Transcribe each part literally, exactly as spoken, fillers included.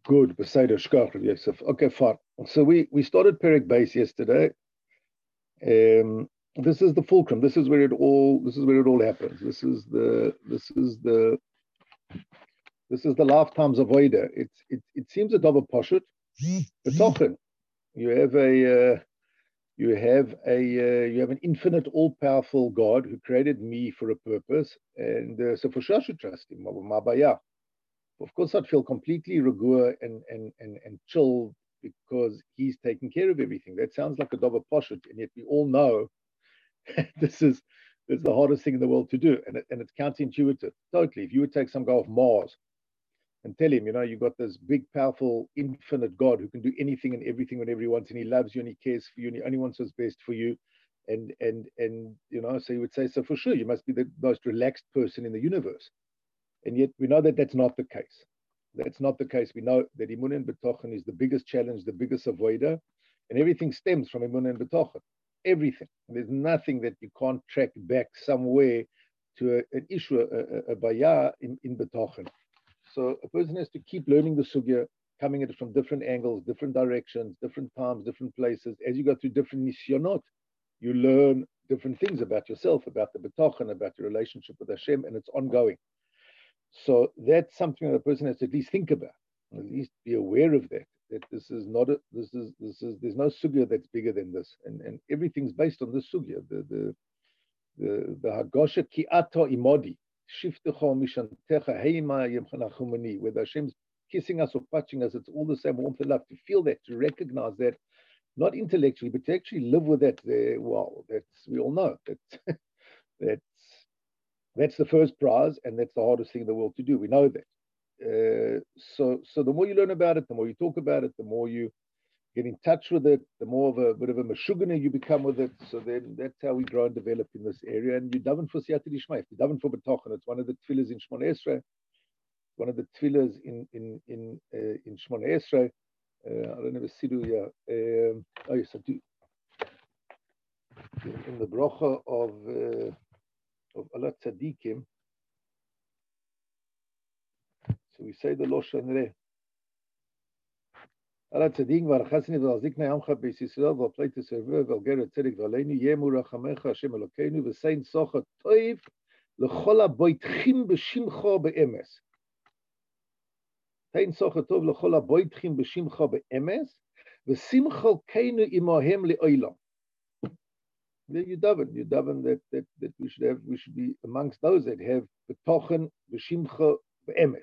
Good. Beseder Shkach, Rav Yosef. Okay, fine. So we, we started Perek Beis yesterday. Um, this is the fulcrum. This is where it all. This is where it all happens. This is the. This is the. This is the lifetimes of Oida. It's it. It seems a double poshut. Betochen. You have a. Uh, you have a. Uh, you have an infinite, all-powerful God who created me for a purpose, and uh, so for sure I should trust him. Mabaya. Of course, I'd feel completely regua and, and, and, and chill because he's taking care of everything. That sounds like a dover poshut, and yet we all know this is this is the hardest thing in the world to do, and, it, and it's counterintuitive. Totally. If you would take some guy off Mars and tell him, you know, you've got this big, powerful, infinite God who can do anything and everything whenever he wants, and he loves you and he cares for you and he only wants what's best for you, and and and you know, so you would say, so for sure, you must be the most relaxed person in the universe. And yet we know that that's not the case. That's not the case. We know that Emunah and Betochen is the biggest challenge, the biggest avoider, and everything stems from Emunah and Betochen. Everything. There's nothing that you can't track back somewhere to a, an issue, a, a, a bayah in, in Betochen. So a person has to keep learning the sugya, coming at it from different angles, different directions, different times, different places. As you go through different nisyonot, you learn different things about yourself, about the Betochen, about your relationship with Hashem, and it's ongoing. So that's something that a person has to at least think about, at least be aware of that. That this is not a, this is this is there's no sugya that's bigger than this, and and everything's based on this sugya. The the the the hagosha ki ato imodi shiftecho mishantecha heima yemchanachumani. Whether Hashem's kissing us or touching us, it's all the same warmth and love. To feel that, to recognize that, not intellectually, but to actually live with that. There, well, that's we all know that that's. That's the first prize, and that's the hardest thing in the world to do. We know that. Uh, so, so the more you learn about it, the more you talk about it, the more you get in touch with it, the more of a bit of a meshugana you become with it. So then that's how we grow and develop in this area. And you daven for siyata dishma. You daven for betochen. It's one of the tefillahs in Shmona Esrei. One of the tefillahs in in in uh, in Shmona Esrei. Uh, I don't have a siddur here. Um, oh yes, I do. In, in the bracha of. Uh, of Allah Tzadikim, so we say the Loshan Re. Allah Tzadikim v'arachasini v'alzikna yamcha b'Eis Yisrael v'aplei t'serveh v'alger etzedik v'aleinu yemu rachamecha Hashem Elokeinu v'sein socha toiv l'chol haboitchim b'shimcha be'emes. Tein socha tov l'chol haboitchim b'shimcha be'emes v'simcha keinu imohem le'olam. You daven, you daven that, that that we should have, we should be amongst those that have betochen, b'shimcha, b'emes.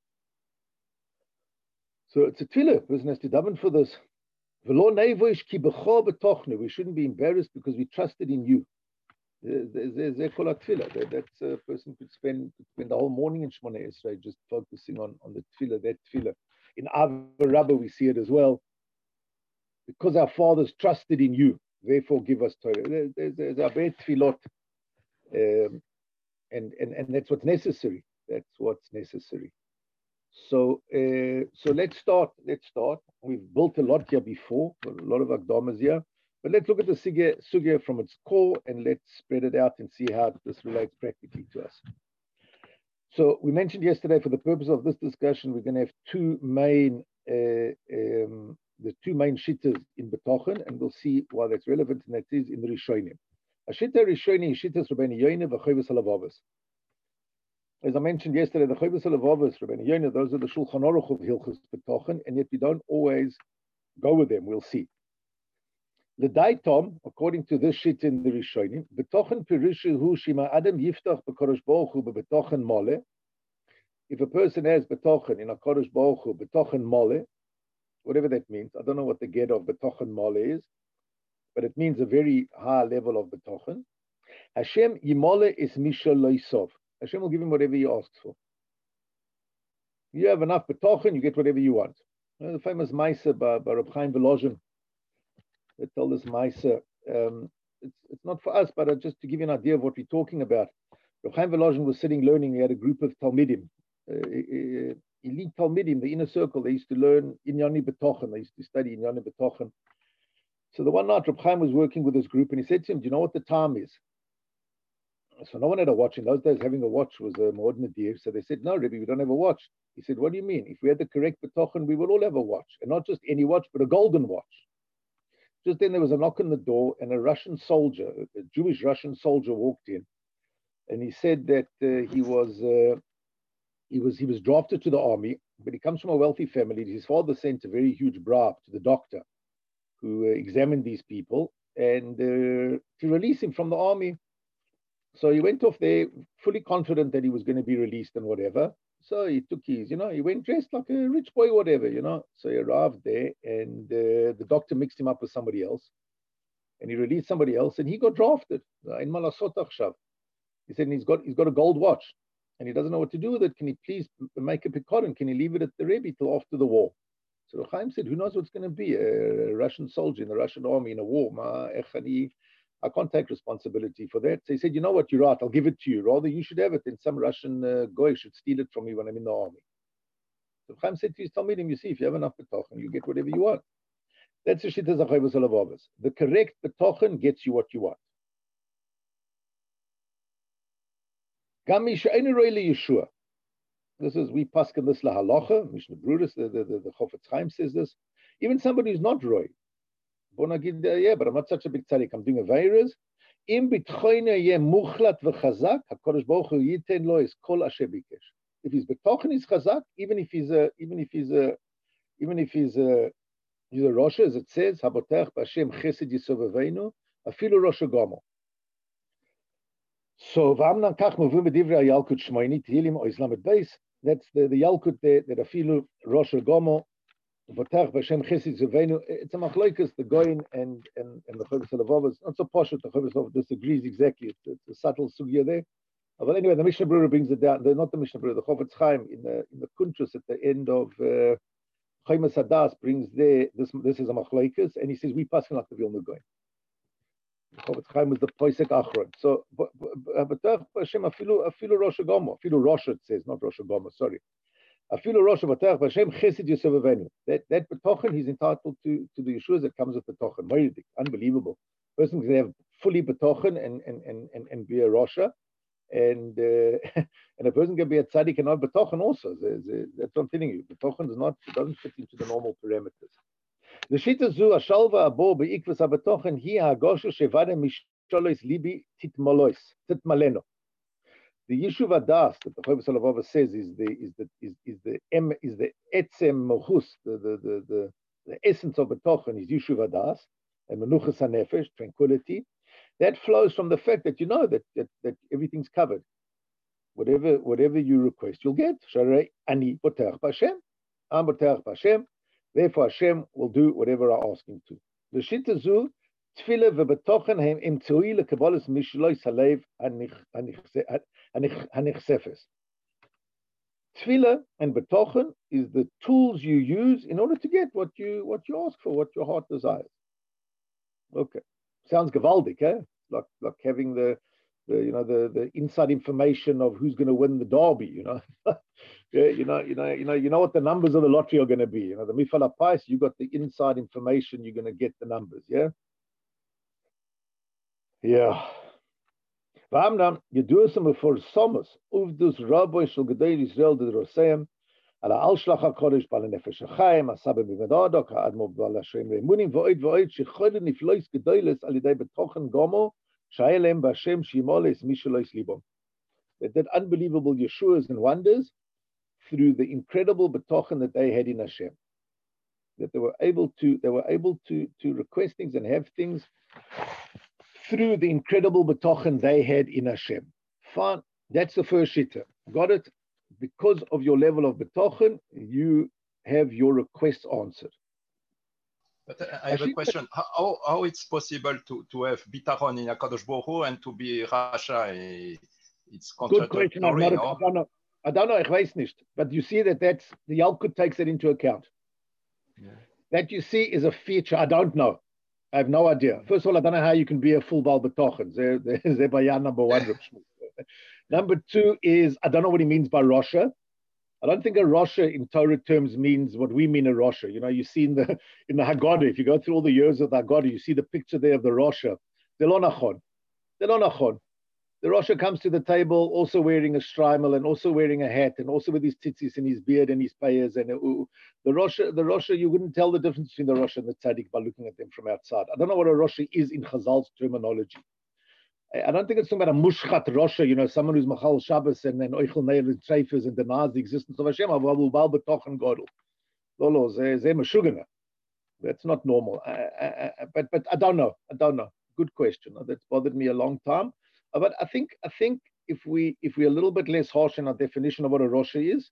So it's a tefillah. Person has to daven for this. V'lo neivoish ki b'cho betochnu. We shouldn't be embarrassed because we trusted in you. That's a person could spend could spend the whole morning in Shmona Esrei just focusing on on the tefillah, that tefillah. In Ava Rabbah we see it as well. Because our fathers trusted in you. Therefore, give us Torah. There's, there's a bit tefillot, um, and and and that's what's necessary. That's what's necessary. So, uh, so let's start. Let's start. We've built a lot here before, a lot of akdamas here, but let's look at the sugya, sugya from its core, and let's spread it out and see how this relates practically to us. So, we mentioned yesterday, for the purpose of this discussion, we're going to have two main. Uh, um, the two main shittas in Betochen, and we'll see why that's relevant, and that is in the Rishonim. A shitta Rishoni is shittas Rabbeinu Yoina v'Chovos Halavavos. As I mentioned yesterday, the Chovos Halavavos, Rabbeinu Yoina, those are the Shulchan Aruch of Hilchos Betochen, and yet we don't always go with them. We'll see. The Daitom, according to this shit in the Rishonim, Betochen Pirushu Hu Shima Adam Yiftach B'Kodesh Baruch Hu B'Betochen Mole. If a person has Betochen in a Kodesh Baruch Hu B'Tochen Mole, whatever that means. I don't know what the get of betochen male is, but it means a very high level of betochen. Hashem yimole is misha loisov. Hashem will give him whatever he asks for. You have enough betochen, you get whatever you want. You know, the famous Maisa by, by Reb Chaim Volozhin, they told us Maisa. Um, it's, it's not for us, but uh, just to give you an idea of what we're talking about. Reb Chaim Volozhin was sitting learning. He had a group of Talmidim. Uh, uh, elite Talmidim, the inner circle, they used to learn Inyani Betochen, they used to study Inyani Betochen. So the one night, Reb Chaim was working with this group, and he said to him, do you know what the time is? So no one had a watch. In those days, having a watch was a more nadir. So they said, no, Rebbe, we don't have a watch. He said, what do you mean? If we had the correct betochen, we would all have a watch. And not just any watch, but a golden watch. Just then there was a knock on the door, and a Russian soldier, a Jewish Russian soldier, walked in, and he said that uh, he was uh, he was he was drafted to the army, but he comes from a wealthy family. His father sent a very huge bribe to the doctor who uh, examined these people and uh, to release him from the army. So he went off there fully confident that he was going to be released and whatever. So he took his, you know, he went dressed like a rich boy, whatever, you know. So he arrived there, and uh, the doctor mixed him up with somebody else, and he released somebody else, and he got drafted. In Malasot Achshav. He said he's got he's got a gold watch, and he doesn't know what to do with it. Can he please make a picard? Can he leave it at the Rebbe till after the war? So Reb Chaim said, who knows what's going to be? A Russian soldier in the Russian army in a war. Ma, I can't take responsibility for that. So he said, you know what, you're right, I'll give it to you. Rather, you should have it, and some Russian uh, guy should steal it from me when I'm in the army. So Chaim said to his Talmidim, you see, if you have enough betochen, you get whatever you want. That's the Shittas HaChovos HaLevavos. The correct betochen gets you what you want. Gami she'enu roi leYeshua. This is, we paskin this lahalacha, Mishnah Brurus, the, the, the, the Chofetz Chaim says this. Even somebody who's not roi, yeah, but I'm not such a big tzaddik. I'm doing a virus. Im bitchoyne ye muchlat v'chazak, HaKadosh Baruch Hu yiten lo es kol asher bikesh. If his betochen is chazak, even if he's a, even if he's a, even if he's a, he's a Rosh, as it says, Habotech b'Hashem chesed yisoveveinu, afilu Rosh Gomo. So v'amnan kach muvim b'divrei Yalkut Shmoini Tehillim o Islamet Beis. That's the the Yalkut there that afilu Rosh Gomo. It's a machlokes, the Goyin and and and the Chovos HaLevavos. Not so posh, the Chovos HaLevavos disagrees exactly. It's, it's a subtle sugya there. But anyway, the Mishnah Brura brings it down. They're not the Mishnah Brura, the Chofetz Chaim in the in the Kuntrus at the end of uh, Chaimas Hadas brings there. This this is a machlokes, and he says we pass like the Vilna Goyin. The Chofetz Chaim was the Poisek Achron. So, but but Hashem afilu afilu Rosh Gomo, afilu Rosh it says, not Rosh Gomo. Sorry. Afilu Rosh B'Tach B'Hashem Chesed Yosevavenu. That that betochen he's entitled to to the Yeshua that comes with betochen. Moiridik, unbelievable. Person can have fully betochen and and and and, and be a Rosha, and uh, and a person can be a tzaddik and not betochen also. There's, uh, that's what I'm telling you. Betochen is not, it doesn't fit into the normal parameters. The shita zu ashalva abo beikvus habetochen hi hagoshu shevade misholois libi titmalois titmaleno. The Yeshuv Adas that the Chovos HaLevavos says is the is the is, is the em is the etzem mochus, the the the the, the essence of betochen is Yeshuv Adas and menuchas hanefesh, tranquility. That flows from the fact that you know that that, that everything's covered. Whatever whatever you request, you'll get. Sharei ani boteach b'Hashem, am boteach b'Hashem. Therefore, Hashem will do whatever I ask Him to. The shita zu tefillah v'betochen hem imtzui lekabbalas mishlois halev hanichsefes. Tefillah and betochen is the tools you use in order to get what you what you ask for, what your heart desires. Okay, sounds gewaldig, eh? Like like having the the you know the the inside information of who's going to win the derby. You know, yeah, you know you know you know you know what the numbers of the lottery are going to be. You know the Mifal HaPais, you got the inside information. You're going to get the numbers. Yeah, yeah. V'amnam yedusam before Somos uvdus Rabbi shel Gedei Yisrael de Roseim ala al shlach hakodesh bal nefesh hachaim asabem b'vedadok ha'admo bal Hashem reimunim v'oid v'oid shechol niflois gedoles al yedei betochen gomo shayelem b'Hashem shimoles mishelois libom. That did unbelievable Yeshuas and wonders through the incredible betochen that they had in Hashem. That they were able to they were able to to request things and have things through the incredible betochen they had in Hashem. Fine, that's the first shitta. Got it? Because of your level of betochen, you have your requests answered. But I have a question. How, how it's possible to, to have bitachon in HaKadosh Baruch Hu and to be Rasha? It's contradictory. Good question. I don't, I don't know. I don't know. Ich weiß nicht. But you see that that's, the Yalkut takes it into account. Yeah. That you see is a feature. I don't know. I have no idea. First of all, I don't know how you can be a full bal betochen. They're by number one. Number two is, I don't know what he means by Rosha. I don't think a Rosha in Torah terms means what we mean a Rosha. You know, you see in the in the Haggadah, if you go through all the years of the Haggadah, you see the picture there of the Rosha. They're lo nachon. They're lo nachon. the Rosh comes to the table also wearing a shtreimel and also wearing a hat and also with his tzitzis and his beard and his payers and uh, the Rosh, the Rosh, you wouldn't tell the difference between the Rosh and the tzaddik by looking at them from outside. I don't know what a Rosh is in Chazal's terminology. I don't think it's talking about a mushchat Rosh, you know, someone who's machal Shabbos and then oichel neil and treifers and denies the existence of Hashem. That's not normal. I, I, I, but but I don't know. I don't know. Good question. That's bothered me a long time. But I think I think if we if we're a little bit less harsh in our definition of what a Rosh is,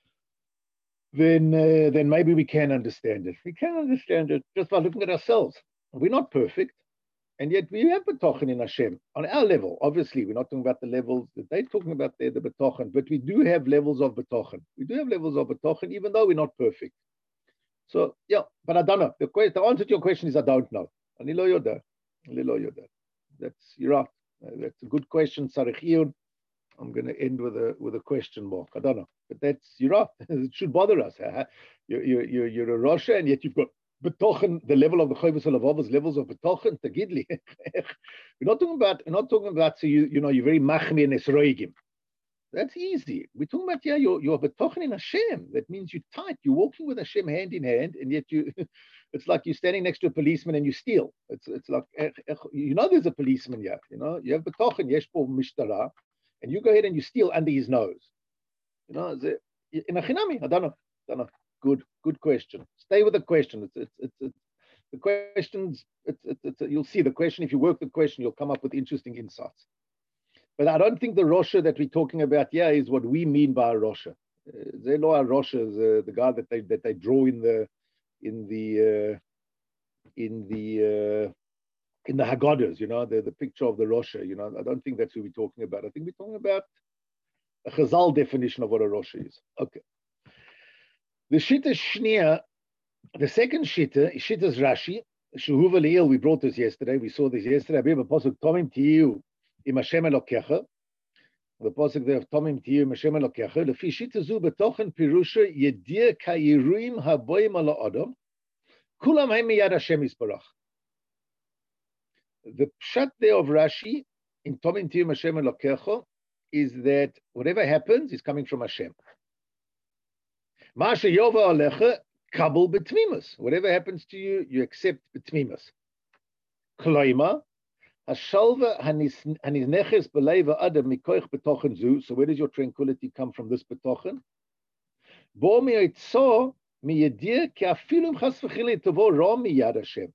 then uh, then maybe we can understand it. We can understand it just by looking at ourselves. We're not perfect, and yet we have betochen in Hashem on our level. Obviously, we're not talking about the levels that they're talking about there, the betochen, but we do have levels of betochen. We do have levels of betochen, even though we're not perfect. So yeah, but I don't know. The, que- the answer to your question is I don't know. Ani lo yoda. Ani lo yoda. That's you're right. Uh, that's a good question, Sarich Iyun. I'm going to end with a with a question mark. I don't know, but that's you're right. It should bother us. Huh? You're you're you're a Rosh, and yet you've got betochen, the level of the Chovos Halevavos, levels of betochen. Tagidli. We're not talking about. We're not talking about. So you you know you're very machmi and esroigim. That's easy. We're talking about yeah, you're you're betochen in Hashem. That means you're tight. You're walking with Hashem hand in hand, and yet you. It's like you're standing next to a policeman and you steal. It's it's like you know there's a policeman here. You know you have betochen yesh po mishtara, and you go ahead and you steal under his nose. You know the, in a chinami. I don't know. I don't know. Good good question. Stay with the question. It's it's it's, it's the questions. It's, it's it's you'll see the question. If you work the question, you'll come up with interesting insights. But I don't think the Rosha that we're talking about here is what we mean by a Rosha. Zelo Rosha is uh, the guy that they that they draw in the in the uh, in the uh, in the Haggadahs, you know, the, the picture of the Rosha. You know, I don't think that's who we're talking about. I think we're talking about a Chazal definition of what a Rosha is. Okay. The Shita Shnia, the second Shita is Shita's Rashi. Shehuva Leil, we brought this yesterday. We saw this yesterday. Abib Pasuk Tomim Tiyu im Hashem Elokecha. The pasuk there of Tomim Tiyu im Hashem Elokecha. Lefi Shita Zu betochen pirusha yedir kayiruim haboim ala Adam. Kulam haim miyad Hashem Yisbarach. The pshat there of Rashi in Tomim Tiyu im Hashem Elokecha is that whatever happens is coming from Hashem. Masha Yova Alecha kabul betmimus. Whatever happens to you, you accept betmimus. Kloima. Hashalva hanizneches beleiva adam mikoich betochen zu. So where does your tranquility come from? This betochen. Bo miyoitzo miyedir ki afilum chas v'chili tovo ra miyad Hashem.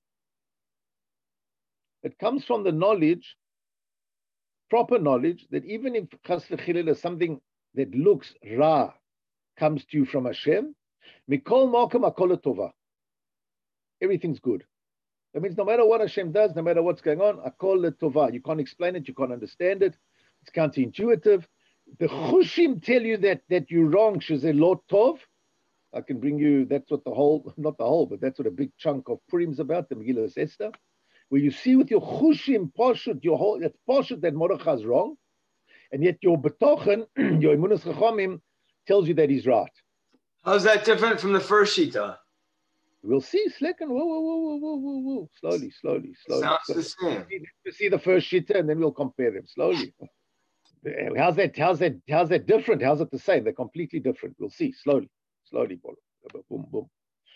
It comes from the knowledge, proper knowledge, that even if chas v'chili is something that looks ra, comes to you from Hashem, mikol makom akol tova. Everything's good. That means no matter what Hashem does, no matter what's going on, akol tova. You can't explain it, you can't understand it. It's counterintuitive. The chushim tell you that that you're wrong. Shezeh lo tov. I can bring you. That's what the whole, not the whole, but that's what a big chunk of Purim's about. The Megillah Esther, where you see with your chushim poshut, your whole it's poshut that Mordechai is wrong, and yet your betochen, your emunas chachamim, tells you that he's right. How's that different from the first Shita? We'll see. Second, whoa, whoa, whoa, whoa, whoa, whoa, slowly, slowly, slowly. Sounds slowly. the same. We'll see the first Shita, and then we'll compare them slowly. How's that? How's that? How's that different? How's it the same? They're completely different. We'll see. Slowly, slowly, boom, boom.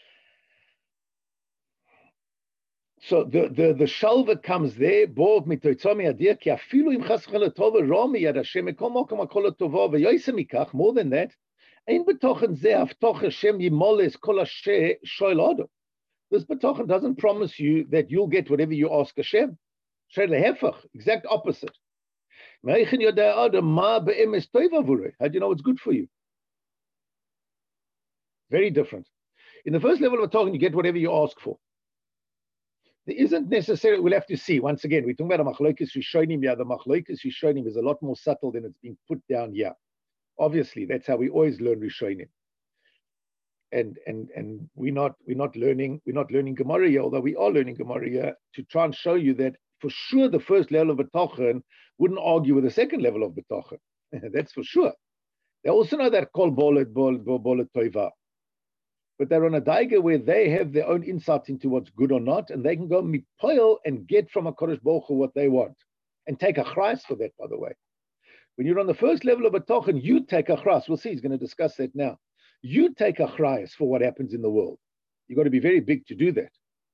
So the the the shalva comes there. Bo mitoitzomi adir ki afilu im chas v'chila tova romi yad Hashem ekom mokom akol tova v'yoyse mikach. More than that. Ein betochen zeh avtoch Hashem yimoles kol asher shoel adam. This betochen doesn't promise you that you'll get whatever you ask Hashem. Shel lehefach, exact opposite. Meichin yodei adam ma be'emes tova v'urei. How do you know it's good for you? Very different. In the first level of betochen, you get whatever you ask for. There isn't necessarily. We'll have to see. Once again, we're talking about a machlokes rishonim. Yeah, the machlokes rishonim is a lot more subtle than it's being put down here. Obviously, that's how we always learn Rishonim. And and and we're not we're not learning we're not learning Gemara here, although we are learning Gemara here to try and show you that for sure the first level of betochen wouldn't argue with the second level of betochen. That's for sure. They also know that kol bolet bol bolet toiva, but they're on a daiga where they have their own insight into what's good or not, and they can go mipoil and get from a Kodesh Baruch Hu what they want, and take a chrais for that, by the way. When you're on the first level of betochen, you take achras. We'll see, he's going to discuss that now. You take achras for what happens in the world. You've got to be very big to do that.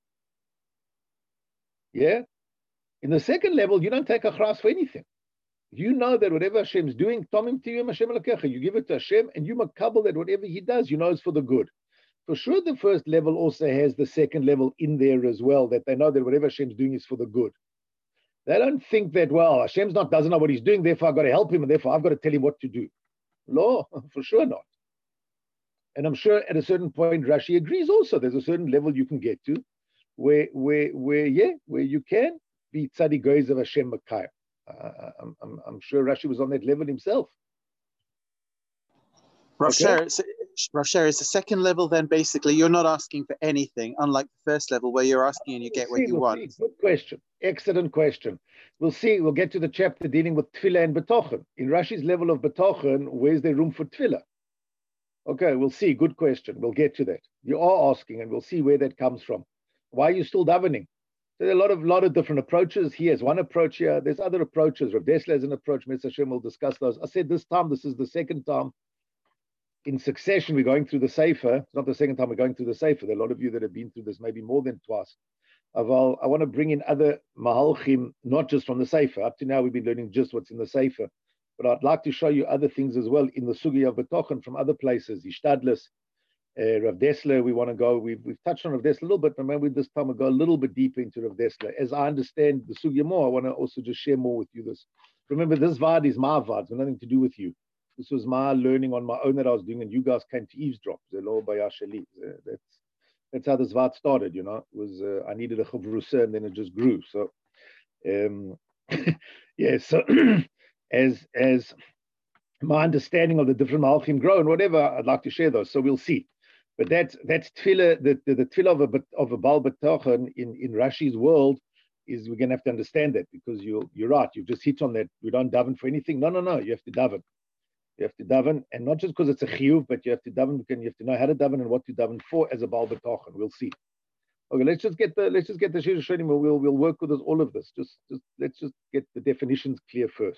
Yeah? In the second level, you don't take achras for anything. You know that whatever Hashem's doing, Tomim Tiyum Hashem Elokecha, you give it to Hashem, and you makabel that whatever He does, you know it's for the good. For sure, the first level also has the second level in there as well, that they know that whatever Hashem's doing is for the good. They don't think that, well, Hashem's not doesn't know what He's doing, therefore I've got to help Him, and therefore I've got to tell Him what to do. No, for sure not. And I'm sure at a certain point, Rashi agrees also. There's a certain level you can get to, where, where, where, yeah, where you can be tzaddik goyz of Hashem Makayim. Uh, I'm, I'm, I'm sure Rashi was on that level himself. Rav Okay? Sher, Rav Sher, is the second level then basically you're not asking for anything, unlike the first level where you're asking and you get We'll what see, you we'll want. see. Good question. Excellent question. We'll see. We'll get to the chapter dealing with tefillah and betochen. In Rashi's level of betochen, where's there room for tefillah? Okay, we'll see. Good question. We'll get to that. You are asking, and we'll see where that comes from. Why are you still davening? So there are a lot of lot of different approaches. He has one approach here. There's other approaches. Rav Dessler has an approach. Mister Hashem will discuss those. I said this time, this is the second time in succession we're going through the Sefer. It's not the second time we're going through the Sefer. There are a lot of you that have been through this maybe more than twice. Aval, I want to bring in other mahalchim, not just from the Sefer. Up to now, we've been learning just what's in the Sefer. But I'd like to show you other things as well in the Sugi of Betochen from other places. Ishtadlis, uh, Rav Dessler, we want to go. We've, we've touched on Rav Dessler a little bit, but maybe this time we'll go a little bit deeper into Rav Dessler. As I understand the Sugi more, I want to also just share more with you this. Remember, this Vad is my Vad, so nothing to do with you. This was my learning on my own that I was doing, and you guys came to eavesdrop. That's that's how this Vad started, you know. It was uh, I needed a chavrusa, and then it just grew. So, um, yeah. So, as as my understanding of the different malachim grow and whatever, I'd like to share those. So we'll see. But that's that's tefillah. The the, the tefillah of a of a Baal Betochen in in Rashi's world is we're gonna have to understand that, because you you're right. You've just hit on that. We don't daven for anything. No, no, no. You have to daven. You have to daven, and not just because it's a chiyuv, but you have to daven because you have to know how to daven and what to daven for as a Baal Betochen. We'll see. Okay, let's just get the let's just get the Shir Shonim. We'll we'll work with us, all of this. Just just let's just get the definitions clear first.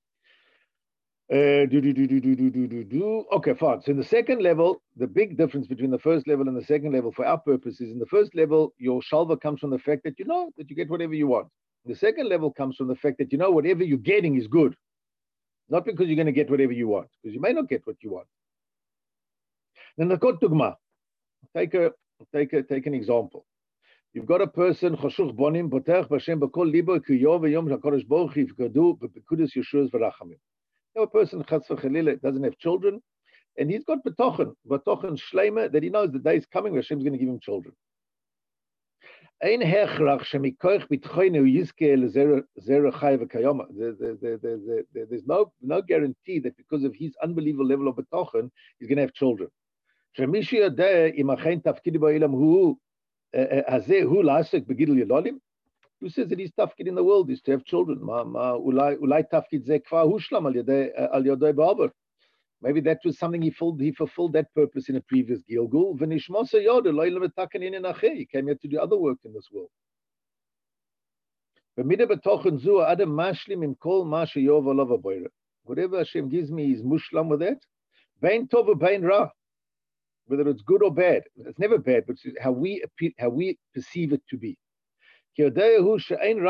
Uh, do, do, do, do, do, do, do, do, do. Okay, fine. So in the second level, the big difference between the first level and the second level for our purposes, in the first level, your shalva comes from the fact that you know that you get whatever you want. The second level comes from the fact that you know whatever you're getting is good. Not because you're going to get whatever you want, because you may not get what you want. Then the Kot Dugma. Take a take a take an example. You've got a person, Choshuch Bonim, Botech B'Shem B'Kol Libo Kiyov V'Yom HaKadosh Baruch Hu Yifkadu B'Pekudus Yeshuas V'Rachamim. A person, Chas v'Chalila, doesn't have children, and he's got betochen, betochen shleima, that he knows the day is coming where Hashem's going to give him children. Ein hechrach shemikoich b'tchoinu yizke l'zera chai v'kayoma. There's no no guarantee that because of his unbelievable level of betochen, he's going to have children. Shemishi yodeh im achein tafkidi ba'ilam hu hazeh hu la'asek b'gidul yalolim. Who says that his tafkid in the world is to have children? Maybe that was something he fulfilled, he fulfilled that purpose in a previous Gilgul. He came here to do other work in this world. Whatever Hashem gives me is mushlam with that. Bain tov bain ra. Whether it's good or bad. It's never bad, but it's how we, how we perceive it to be. Even though something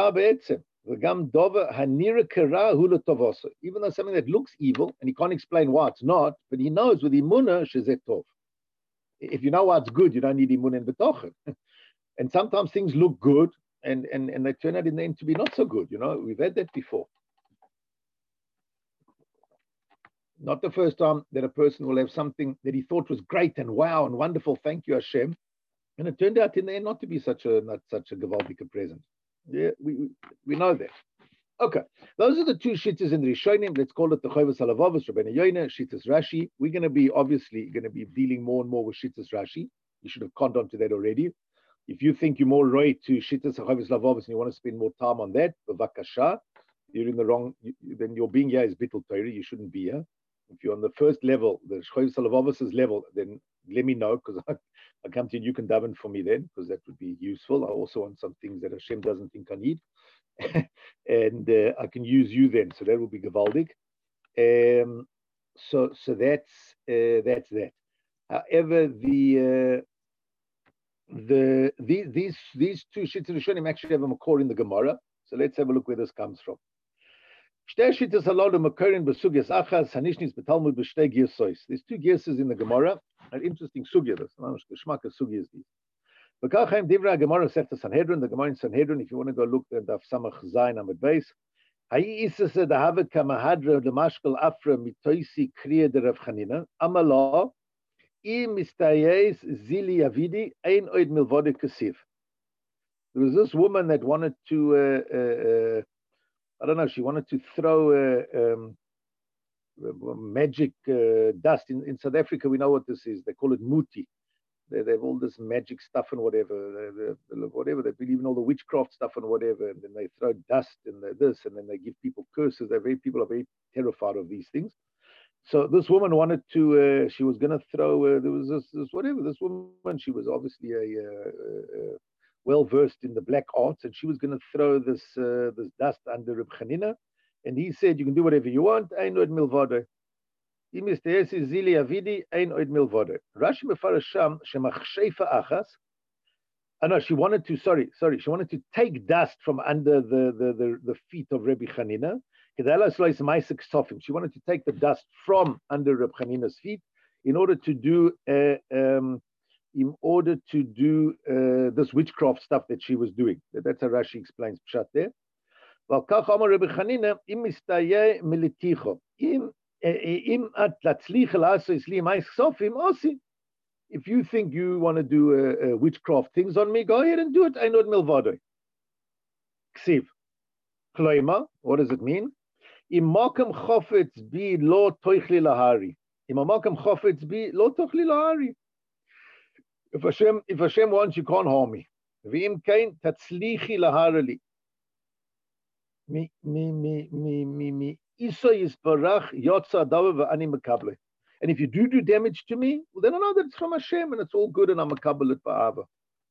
that looks evil and he can't explain why it's not, but he knows with imunah shezeh tov. If you know why it's good, you don't need imunah and betochen. And sometimes things look good and, and, and they turn out in the end to be not so good. You know, we've had that before. Not the first time that a person will have something that he thought was great and wow and wonderful. Thank you, Hashem. And it turned out in the end not to be such a not such a gewaltige present. Yeah, we, we we know that. Okay, those are the two shittas in the Rishonim. Let's call it the Chovos Halavavos, Rabbeinu Yoina, Shittas Rashi. We're going to be obviously going to be dealing more and more with Shittas Rashi. You should have conned on to that already. If you think you're more right to Shittas Chovos Halavavos and you want to spend more time on that, b'vakasha, you're in the wrong. You, then your being here is bittul Torah. You shouldn't be here. If you're on the first level, the Chovos Halavavos level, then let me know, because I. I come to you, you can daven for me then, because that would be useful. I also want some things that Hashem doesn't think I need. and uh, I can use you then, so that will be gewaldig. Um, so, so that's uh, that's that. However, the uh, the these these these two shittas rishonim actually have a makor in the Gemara. So let's have a look where this comes from. There's two guesses in the Gemara. An interesting sugya. This geschmack sugya is these. The Gemara says the Sanhedrin. The Gemara in Sanhedrin. If you want to go look at the Samach Zayin Amud Beis. Hayi isase the have kamahadra the mashkal afra mitoisi kriya de Rav Chanina. Amala I mistayes zili avidi ein oid milvode kasiv. There was this woman that wanted to, uh, uh, uh, I don't know, she wanted to throw uh, um, magic uh, dust. In, in South Africa, we know what this is. They call it muti. They, they have all this magic stuff and whatever, they, they, whatever. They believe in all the witchcraft stuff and whatever. And then they throw dust and this, and then they give people curses. They're very, people are very terrified of these things. So this woman wanted to, uh, she was going to throw, uh, there was this, this, whatever, this woman, she was obviously a, uh, uh, well-versed in the black arts, and she was going to throw this uh, this dust under Reb Chanina, and he said, you can do whatever you want, ein od milvado. Zili avidi, ein od milvado. Rashi mefarash sham, shemachshefa achas. Oh no, she wanted to, sorry, sorry, she wanted to take dust from under the, the, the, the feet of Rebbe Chanina. She wanted to take the dust from under Reb Chanina's feet in order to do uh, um, in order to do uh, this witchcraft stuff that she was doing. That's how Rashi explains Pshat there. If you think you want to do uh, uh, witchcraft things on me, go ahead and do it. I know milvado. Ksiv. Kloima, what does it mean? Im makam chofetz bi lo toichli lahari. Im makam chofetz bi lo toichli lahari. If Hashem, if Hashem wants, you can't harm me. V'im kain tatzlichi laharali. Mi mi mi mi mi mi isa yisbarach yotza davar v'ani makable. And if you do do damage to me, well, then I know that it's from Hashem and it's all good and I'm makabel it ba'ava.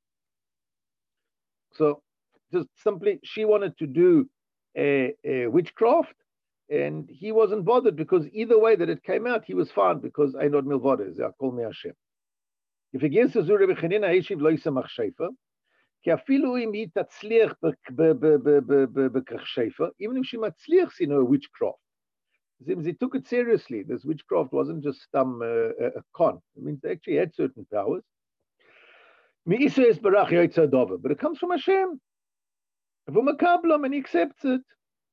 So just simply, she wanted to do a, a witchcraft, and he wasn't bothered because either way that it came out, he was fine because I know milvada is call me Hashem. If against the Zuri Bechanina Eshiv Loisa Machshefa, ki afilu im hi tatzliach bekachshefa, even if she matzliachs in her witchcraft, seems he took it seriously. This witchcraft wasn't just um, uh, a con. It means they actually had certain powers. But it comes from Hashem. And he accepts it.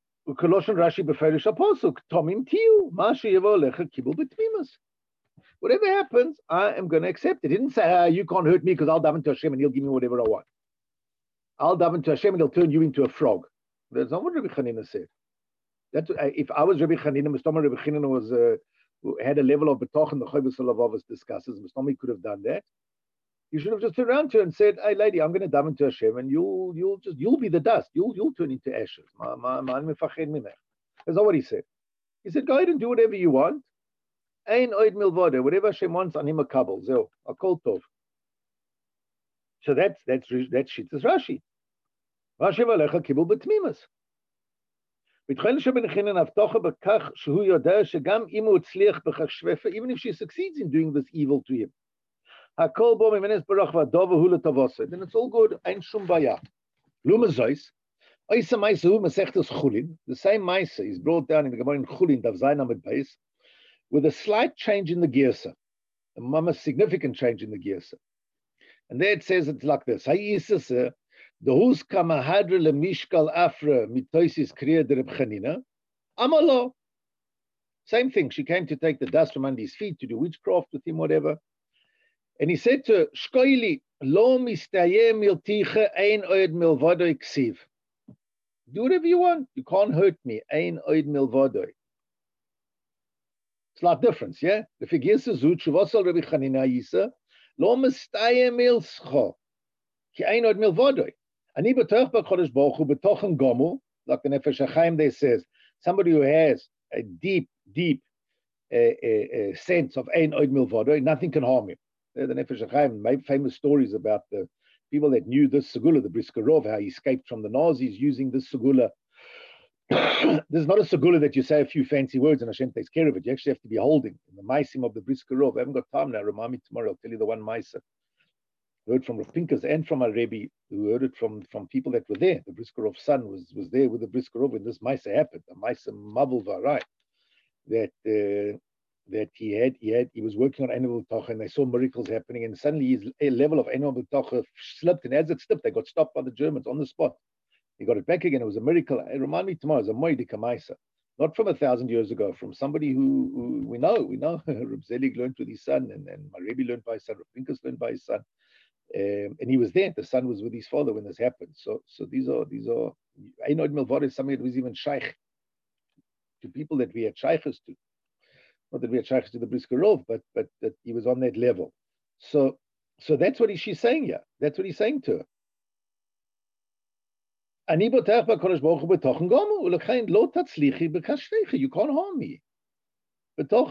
Whatever happens, I am going to accept it. He didn't say, ah, you can't hurt me because I'll daven to Hashem and he'll give me whatever I want. I'll daven to Hashem and he'll turn you into a frog. That's not what Rabbi Chanina said. That's, if I was Rabbi Chanina, Mustama Rabbi Chanina was, uh, had a level of betochen the Chovos HaLevavos discusses, Mustama could have done that. You should have just turned around to her and said, "Hey, lady, I'm going to daven to Hashem, and you'll, you'll just, you'll be the dust. You'll, you'll turn into ashes." That's not what he said. He said, "Go ahead and do whatever you want. Ein oid milvada, whatever Hashem wants, anim akabel. Zeo, akol tov." So that's that's that's shittas Rashi. Rashi v'alecha kibul b'tmimas. Even if she succeeds in doing this evil to him. Then it's all good. Ein shum baya. Lumazais. Oisa Maisa hu Masechtas Chulin. The same Maisa is brought down in the Gemara in Chulin, Dav Zayin Amud Beis, with a slight change in the Girsa, a mama significant change in the Girsa. And there it says it's like this. Hayisasa the hus kama hadra le mishkal afra mitoisis kriya de Reb Chanina. Amalo. Same thing. She came to take the dust from under his feet to do witchcraft with him, whatever. And he said to her, Shkoili, lo mistayeh milticha ein oed milvado ksiv. Do whatever you want. You can't hurt me. Ein oed milvado. Slight difference, yeah? The figure says, Shuvasal Rabbi Chanina Yisa, lo mistayeh milscho, ki ein oed milvado. Ani b'toch b'chodesh Baruch Hu b'tochen gomu, like the Nefesh HaChaim there says, somebody who has a deep, deep uh, uh, uh, sense of ein oed milvado, nothing can harm him. The Nefesh HaChaim made famous stories about the people that knew this segula, the Briskerov, how he escaped from the Nazis using this segula. This is not a segula that you say a few fancy words and Hashem takes care of it. You actually have to be holding in the maisim of the Brisker Rov. I haven't got time now. Remind me tomorrow. I'll tell you the one maisa. Heard from Rav Pinkas and from our Rebbe, who heard it from, from people that were there. The Brisker Rov's son was, was there with the Brisker Rov when this maisa happened. The maisa mabul varai. That uh, that he had he had he was working on Animal B'tocha and they saw miracles happening and suddenly his a level of Animal B'tocha slipped, and as it slipped, they got stopped by the Germans on the spot. He got it back again. It was a miracle. It remind me tomorrow. It's a moedika maisa, not from a thousand years ago, from somebody who, who we know. We know Reb Zelig learned with his son, and then my Rebbe learned by his son. Reb Pinkas learned by his son, um, and he was there. The son was with his father when this happened. So, so these are these are. I know Milvod is something that was even shaykh to people that we had shaykhs to. Not that we had shaykhs to the Brisker Rov, but but that he was on that level. So, so that's what he, she's saying here. That's what he's saying to her. You can't harm me. This is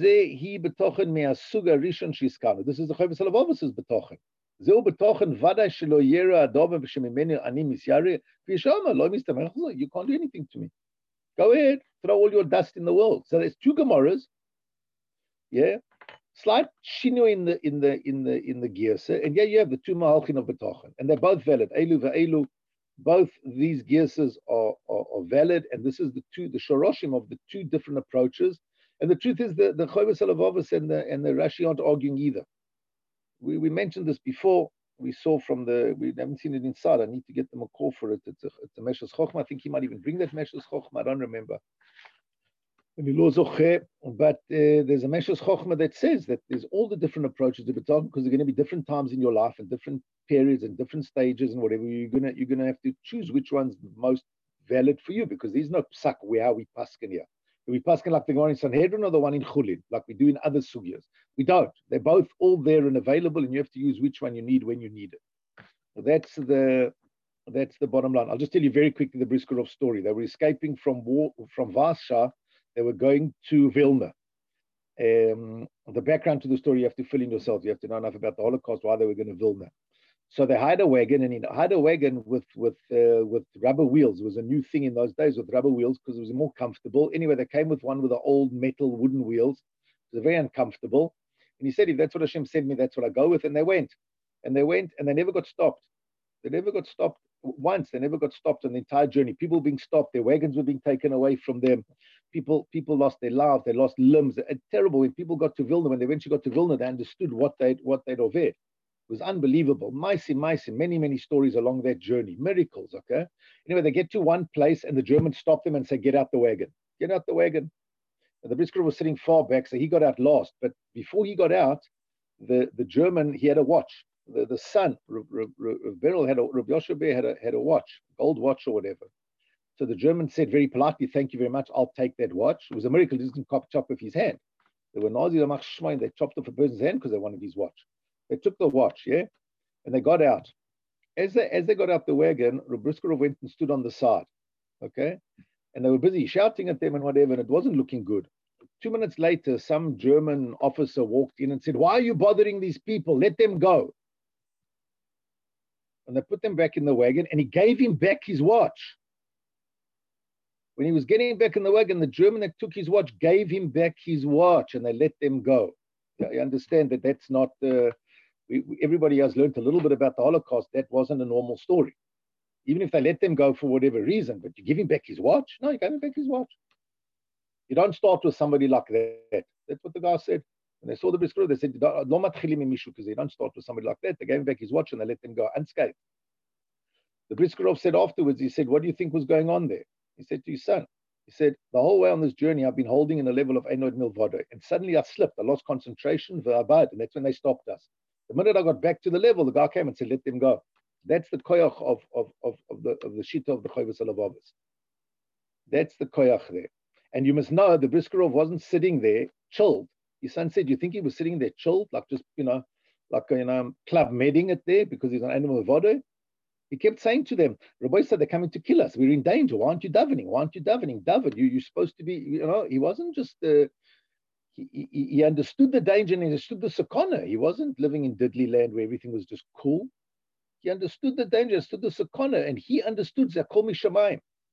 the Chovos HaLevavos' betochen. You can't do anything to me. Go ahead, throw all your dust in the world. So there's two Gemaras. Yeah. Slight shinu in the in the in the in the Giyasa, and yeah, you have the two Mahalchin of betochen, and they're both valid. Elu ve'elu. Both these Girsas are, are, are valid, and this is the two, the Shoroshim of the two different approaches. And the truth is, the, the Chovos HaLevavos and the, and the Rashi aren't arguing either. We, we mentioned this before. We saw from the, we haven't seen it inside. I need to get them a call for it. It's a, it's a Meshach Chochma. I think he might even bring that Meshach Chochma. I don't remember. But uh, there's a Meshach Chochma that says that there's all the different approaches to B'tochen because there are going to be different times in your life and different periods and different stages and whatever. You're gonna you're gonna have to choose which one's most valid for you, because there's no psak where we paskin here. Do we paskin like the one in Sanhedrin or the one in Chulin, like we do in other sugyas? We don't. They're both all there and available, and you have to use which one you need when you need it. So that's the that's the bottom line. I'll just tell you very quickly the Brisker Rov story. They were escaping from war from Warsaw. They were going to Vilna. Um, the background to the story you have to fill in yourself. You have to know enough about the Holocaust, why they were going to Vilna. So they hired a wagon, and in hired a wagon with with uh, with rubber wheels. It was a new thing in those days with rubber wheels because it was more comfortable. Anyway, they came with one with the old metal wooden wheels. It was very uncomfortable. And he said, if that's what Hashem sent me, that's what I go with. And they went. And they went, and they never got stopped. They never got stopped once. They never got stopped on the entire journey. People being stopped. Their wagons were being taken away from them. People people lost their lives. They lost limbs. It's terrible. When people got to Vilna, when they eventually got to Vilna, they understood what they'd, what they'd over. It was unbelievable. Maisi, maisi, many, many stories along that journey. Miracles, okay? Anyway, they get to one place, and the Germans stop them and say, get out the wagon. Get out the wagon. And the Brisker was sitting far back, so he got out last. But before he got out, the, the German, he had a watch. The, the son, Rav Beryl had a, Rav Yoshua had a, had a watch, gold watch or whatever. So the German said very politely, thank you very much, I'll take that watch. It was a miracle, he didn't chop off his hand. They were Nazi, they chopped off a person's hand because they wanted his watch. They took the watch, yeah, and they got out. As they as they got out the wagon, Rav Brisker went and stood on the side, okay, and they were busy shouting at them and whatever, and it wasn't looking good. Two minutes later, some German officer walked in and said, "Why are you bothering these people? Let them go." And they put them back in the wagon, and he gave him back his watch. When he was getting back in the wagon, the German that took his watch gave him back his watch, and they let them go. You understand that that's not. Uh, We, we, everybody has learned a little bit about the Holocaust. That wasn't a normal story. Even if they let them go for whatever reason, but you give him back his watch? No, you gave him back his watch. You don't start with somebody like that. That's what the guy said. When they saw the Brisker, they said, no matchilim in mishu, because they don't start with somebody like that. They gave him back his watch and they let them go unscathed. The Brisker said afterwards, he said, what do you think was going on there? He said to his son, he said, the whole way on this journey, I've been holding in a level of Einod Milvado, and suddenly I slipped. I lost concentration, v'abad, and that's when they stopped us. The minute I got back to the level, the guy came and said, let them go. That's the koyach of, of, of, of the of the shita of the Chovos HaLevavos. That's the koyach there. And you must know, the Brisker wasn't sitting there chilled. His son said, you think he was sitting there chilled, like just, you know, like, you know, club medding it there because he's an animal vodo? He kept saying to them, Rabbi said, they're coming to kill us. We're in danger. Why aren't you davening? Why aren't you davening? David, you, you're supposed to be, you know, he wasn't just... Uh, He, he, he understood the danger and he understood the sakana. He wasn't living in diddly land where everything was just cool. He understood the danger, understood the sakana, and he understood Zakol Mishamayim.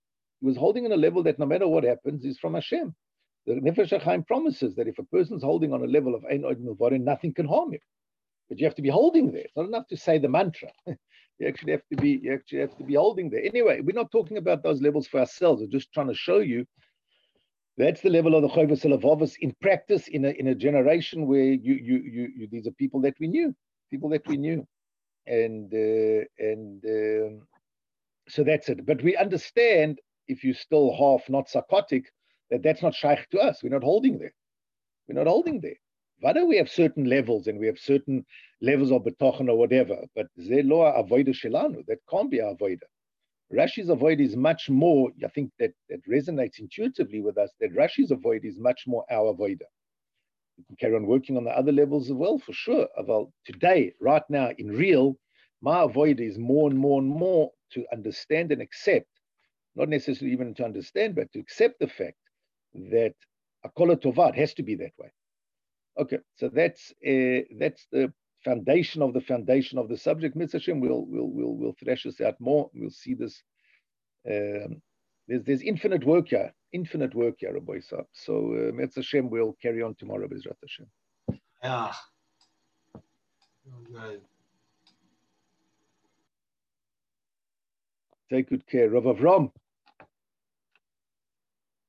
He was holding on a level that no matter what happens is from Hashem. The Nefesh HaChaim promises that if a person's holding on a level of Ein Od Milvado, nothing can harm him. But you have to be holding there. It's not enough to say the mantra. You actually have to be, you actually have to be holding there. Anyway, we're not talking about those levels for ourselves. We're just trying to show you that's the level of the Chovos HaLevavos in practice in a in a generation where you you you, you these are people that we knew, people that we knew, and uh, and um, so that's it. But we understand if you're still half not psychotic that that's not shaykh to us. We're not holding there. We're not holding there. Whether we have certain levels and we have certain levels of betochen or whatever, but ze lo avoida shelanu. That can't be our avoida. Rashi's avoid is much more, I think that, that resonates intuitively with us, that Rashi's avoid is much more our avoider. We can carry on working on the other levels as well, for sure. Well, today, right now, in real, my avoid is more and more and more to understand and accept, not necessarily even to understand, but to accept the fact that Akola Tovat has to be that way. Okay, so that's uh, that's the foundation of the foundation of the subject. Mitzvah Hashem, we'll we'll we'll we'll thrash this out more. We'll see this. Um, there's there's infinite work here, infinite work here, Rabbi Saab. So uh, Mitzvah Hashem, we'll carry on tomorrow, Bezrat Hashem. Yeah. Good. Take good care, Rav Avram.